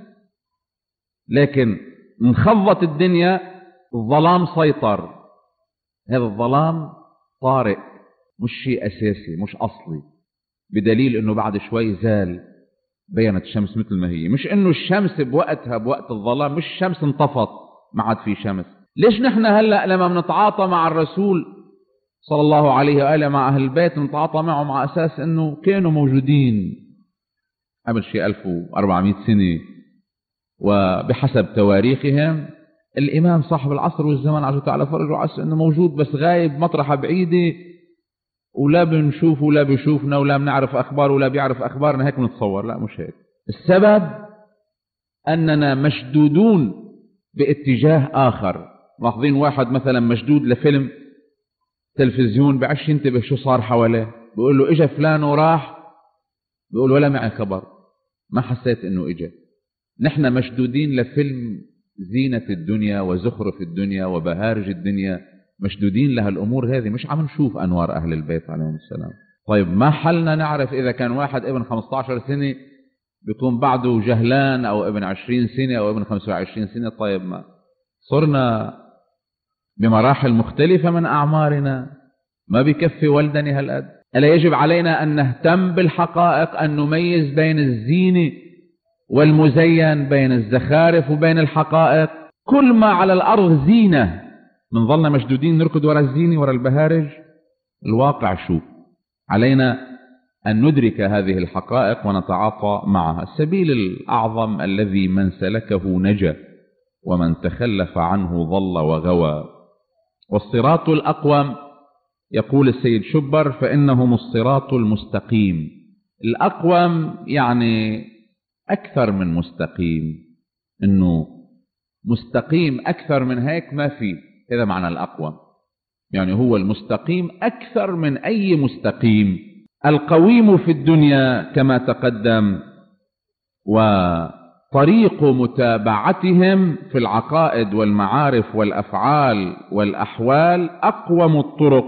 لكن انخضت الدنيا، الظلام سيطر. هذا الظلام طارئ، مش شيء أساسي، مش أصلي، بدليل أنه بعد شوي زال، بينت الشمس مثل ما هي. مش أنه الشمس بوقتها بوقت الظلام مش الشمس انطفت ما عاد في شمس. ليش نحن هلأ لما بنتعاطى مع الرسول صلى الله عليه وآله مع أهل البيت نتعاطى معهم على أساس أنه كانوا موجودين قبل شيء 1400 سنة، وبحسب تواريخهم الإمام صاحب العصر والزمان عز وجل فرج وعسى أنه موجود بس غايب مطرحة بعيدة، ولا بنشوف ولا بيشوفنا ولا بنعرف أخبار ولا بيعرف أخبارنا. هيك بنتصور، لا مش هيك. السبب أننا مشدودون باتجاه آخر. لاحظين واحد مثلا مشدود لفيلم تلفزيون بعش ينتبه شو صار حواليه، بيقول له إجا فلان وراح، بيقول ولا معي خبر، ما حسيت إنه إجا. نحن مشدودين لفيلم زينة الدنيا وزخرف الدنيا وبهارج الدنيا، مشدودين لها الأمور هذه، مش عم نشوف أنوار أهل البيت عليهم السلام. طيب ما حلنا نعرف إذا كان واحد ابن 15 سنة بيكون بعده جهلان، أو ابن 20 سنة أو ابن 25 سنة؟ طيب ما صرنا بمراحل مختلفة من أعمارنا، ما بيكفي ولدني هالقد. ألا يجب علينا أن نهتم بالحقائق، أن نميز بين الزينة والمزين، بين الزخارف وبين الحقائق؟ كل ما على الأرض زينة منظلنا مشدودين نركض وراء الزينة وراء البهارج. الواقع شو؟ علينا أن ندرك هذه الحقائق ونتعاطى معها. السبيل الأعظم الذي من سلكه نجا ومن تخلف عنه ضل وغوى. والصراط الأقوم يقول السيد شبر فإنهم الصراط المستقيم. الأقوم يعني أكثر من مستقيم، إنه مستقيم أكثر من هيك ما في، هذا معنى الأقوم. يعني هو المستقيم أكثر من أي مستقيم. القويم في الدنيا كما تقدم، وطريق متابعتهم في العقائد والمعارف والأفعال والأحوال أقوم الطرق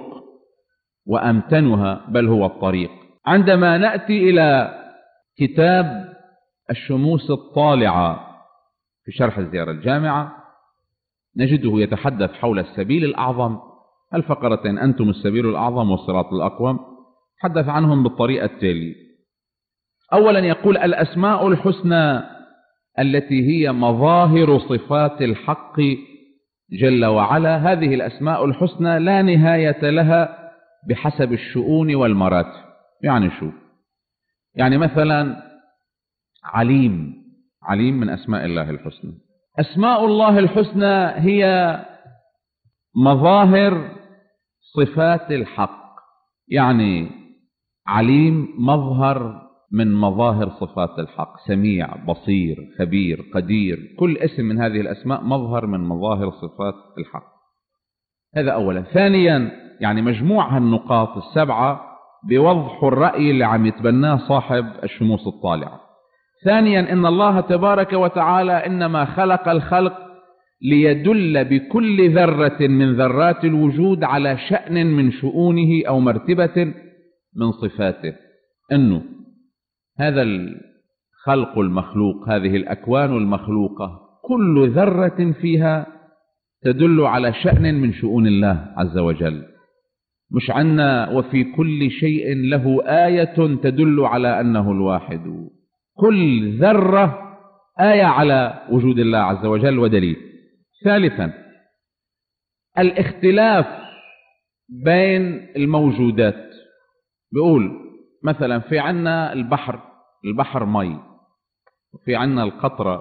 وأمتنها، بل هو الطريق. عندما نأتي إلى كتاب الشموس الطالعة في شرح الزيارة الجامعة نجده يتحدث حول السبيل الأعظم، الفقرتين أنتم السبيل الأعظم والصراط الأقوم، حدث عنهم بالطريقة التالية. أولا يقول الأسماء الحسنى التي هي مظاهر صفات الحق جل وعلا، هذه الأسماء الحسنى لا نهاية لها بحسب الشؤون والمراتب. يعني شو؟ يعني مثلا عليم، عليم من أسماء الله الحسنى. أسماء الله الحسنى هي مظاهر صفات الحق، يعني عليم مظهر من مظاهر صفات الحق، سميع، بصير، خبير، قدير، كل اسم من هذه الأسماء مظهر من مظاهر صفات الحق. هذا أولا. ثانيا يعني مجموع النقاط السبعة بوضح الرأي اللي عم يتبناه صاحب الشموس الطالعة. ثانيا إن الله تبارك وتعالى إنما خلق الخلق ليدل بكل ذرة من ذرات الوجود على شأن من شؤونه أو مرتبة من صفاته، أنه هذا الخلق المخلوق، هذه الأكوان المخلوقة، كل ذرة فيها تدل على شأن من شؤون الله عز وجل. مش عنا وفي كل شيء له آية تدل على أنه الواحد، كل ذرة آية على وجود الله عز وجل ودليل. ثالثا الاختلاف بين الموجودات، بيقول مثلا في عنا البحر مي، وفي عنا القطرة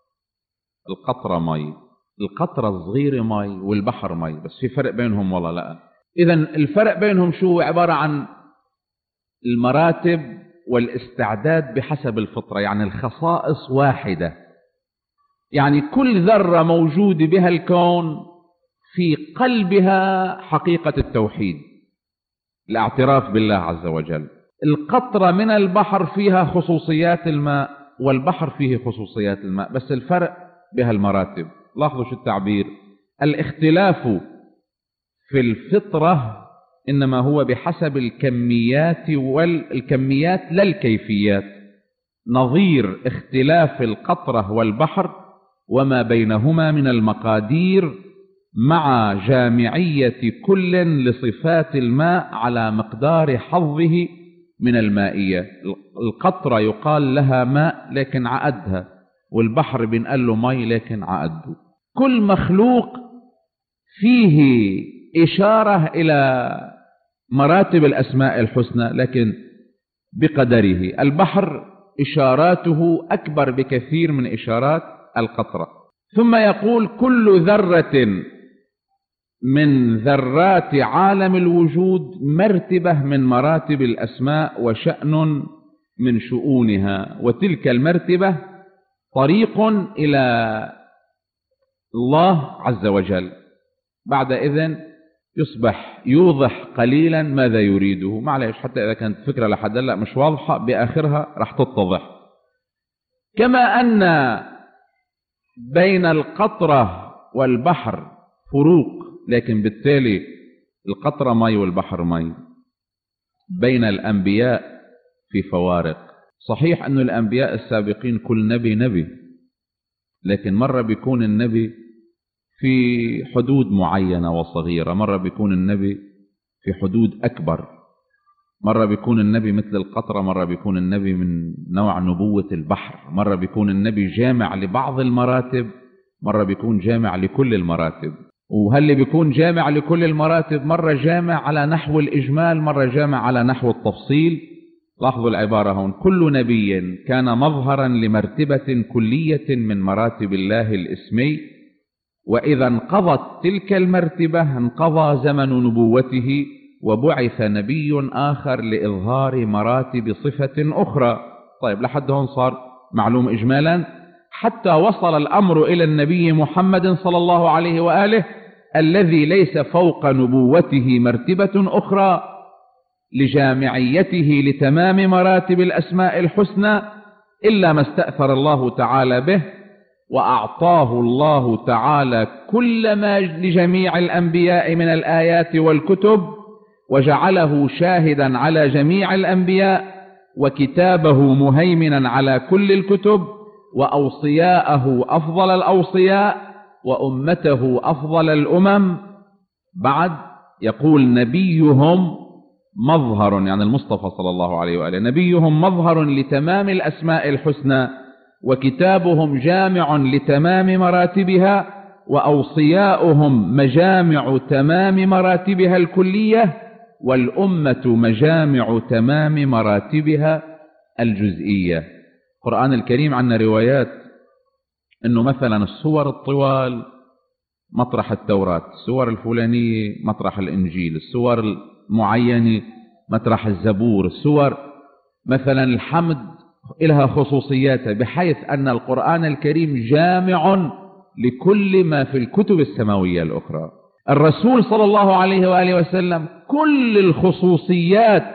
مي، القطرة الصغيرة مي والبحر مي، بس في فرق بينهم والله لا. إذن الفرق بينهم شو؟ عبارة عن المراتب والاستعداد بحسب الفطرة، يعني الخصائص واحدة. يعني كل ذرة موجود بها الكون في قلبها حقيقة التوحيد، الاعتراف بالله عز وجل. القطرة من البحر فيها خصوصيات الماء، والبحر فيه خصوصيات الماء، بس الفرق بها المراتب. لاحظوا شو التعبير، الاختلاف في الفطرة إنما هو بحسب الكميات والكميات لا الكيفيات، نظير اختلاف القطرة والبحر وما بينهما من المقادير مع جامعية كل لصفات الماء على مقدار حظه من المائية. القطرة يقال لها ماء لكن عقدها، والبحر بنقال له مي لكن عقده. كل مخلوق فيه إشارة إلى مراتب الأسماء الحسنى لكن بقدره. البحر إشاراته أكبر بكثير من إشارات القطرة. ثم يقول كل ذرة من ذرات عالم الوجود مرتبة من مراتب الأسماء وشأن من شؤونها، وتلك المرتبة طريق إلى الله عز وجل. بعد إذن يصبح يوضح قليلا ماذا يريده، معلش حتى إذا كانت فكرة لحد هلا مش واضحة بآخرها رح تتضح. كما أن بين القطرة والبحر فروق، لكن بالتالي القطرة مي والبحر مي. بين الأنبياء في فوارق، صحيح أن الأنبياء السابقين كل نبي، لكن مرة بيكون النبي في حدود معينة وصغيرة، مرة بيكون النبي في حدود أكبر، مرة بيكون النبي مثل القطرة، مرة بيكون النبي من نوع نبوة البحر، مرة بيكون النبي جامع لبعض المراتب، مرة بيكون جامع لكل المراتب. وهل بيكون جامع لكل المراتب مرة جامع على نحو الإجمال، مرة جامع على نحو التفصيل. لاحظوا العبارة هون، كل نبي كان مظهرا لمرتبة كلية من مراتب الله الاسمي، وإذا انقضت تلك المرتبة انقضى زمن نبوته وبعث نبي آخر لإظهار مراتب صفة أخرى. طيب لحد هون صار معلوم إجمالا، حتى وصل الأمر إلى النبي محمد صلى الله عليه وآله الذي ليس فوق نبوته مرتبة أخرى لجامعيته لتمام مراتب الأسماء الحسنى إلا ما استأثر الله تعالى به، وأعطاه الله تعالى كل ما لجميع الأنبياء من الآيات والكتب، وجعله شاهدا على جميع الأنبياء، وكتابه مهيمنا على كل الكتب، وأوصياءه أفضل الأوصياء، وأمته أفضل الأمم. بعد يقول نبيهم مظهر، يعني المصطفى صلى الله عليه وآله، نبيهم مظهر لتمام الأسماء الحسنى، وكتابهم جامع لتمام مراتبها، وأوصياؤهم مجامع تمام مراتبها الكلية، والأمة مجامع تمام مراتبها الجزئية. القرآن الكريم عندنا روايات أنه مثلا السور الطوال مطرح التوراة، السور الفلانية مطرح الإنجيل، السور المعينة مطرح الزبور، السور مثلا الحمد لها خصوصياتها، بحيث أن القرآن الكريم جامع لكل ما في الكتب السماوية الأخرى. الرسول صلى الله عليه وآله وسلم كل الخصوصيات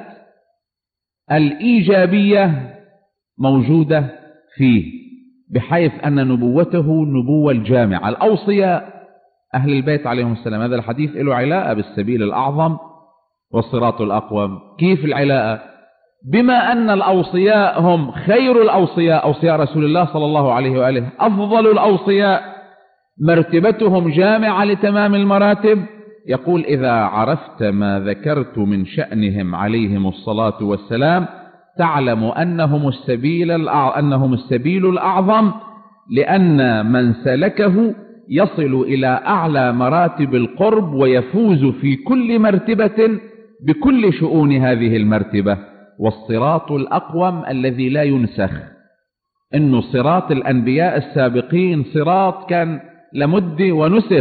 الإيجابية موجودة فيه، بحيث أن نبوته نبوة الجامعة. الأوصياء أهل البيت عليهم السلام، هذا الحديث له علاقة بالسبيل الأعظم والصراط الأقوم. كيف العلاقة؟ بما أن الأوصياء هم خير الأوصياء، أوصياء رسول الله صلى الله عليه وآله أفضل الأوصياء، مرتبتهم جامعة لتمام المراتب. يقول إذا عرفت ما ذكرت من شأنهم عليهم الصلاة والسلام تعلم أنهم السبيل الأعظم، لأن من سلكه يصل إلى أعلى مراتب القرب، ويفوز في كل مرتبة بكل شؤون هذه المرتبة. والصراط الأقوم الذي لا ينسخ، إنه صراط الأنبياء السابقين صراط كان لمد ونسخ،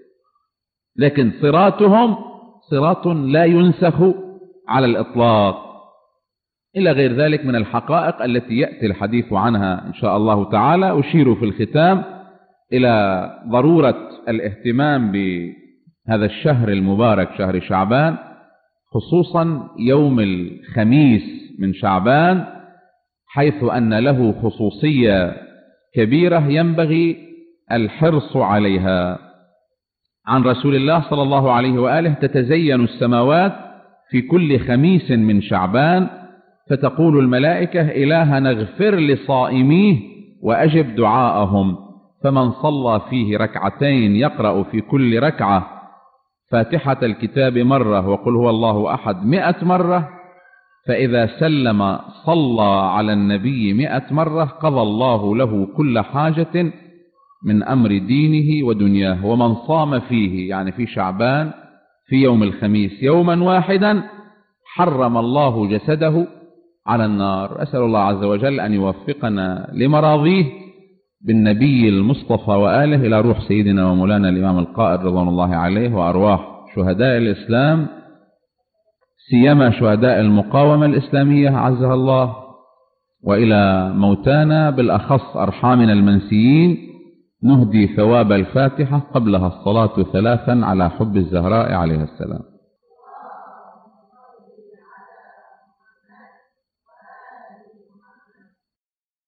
لكن صراطهم صراط لا ينسخ على الإطلاق، إلى غير ذلك من الحقائق التي يأتي الحديث عنها إن شاء الله تعالى. أشير في الختام إلى ضرورة الاهتمام بهذا الشهر المبارك شهر شعبان، خصوصا يوم الخميس من شعبان، حيث أن له خصوصية كبيرة ينبغي الحرص عليها. عن رسول الله صلى الله عليه وآله تتزين السماوات في كل خميس من شعبان، فتقول الملائكة إلهنا اغفر لصائميه وأجب دعاءهم، فمن صلى فيه ركعتين يقرأ في كل ركعة فاتحة الكتاب مرة وقل هو الله أحد 100 مرة، فإذا سلم صلى على النبي 100 مرة، قضى الله له كل حاجة من أمر دينه ودنياه. ومن صام فيه، يعني في شعبان في يوم الخميس يوما واحدا، حرم الله جسده على النار. أسأل الله عز وجل أن يوفقنا لمراضيه بالنبي المصطفى وآله، إلى روح سيدنا ومولانا الإمام القائد رضوان الله عليه، وأرواح شهداء الإسلام، سيما شهداء المقاومة الإسلامية عزها الله، وإلى موتانا بالأخص أرحامنا المنسيين، نهدي ثواب الفاتحة قبلها الصلاة 3 على حب الزهراء عليها السلام.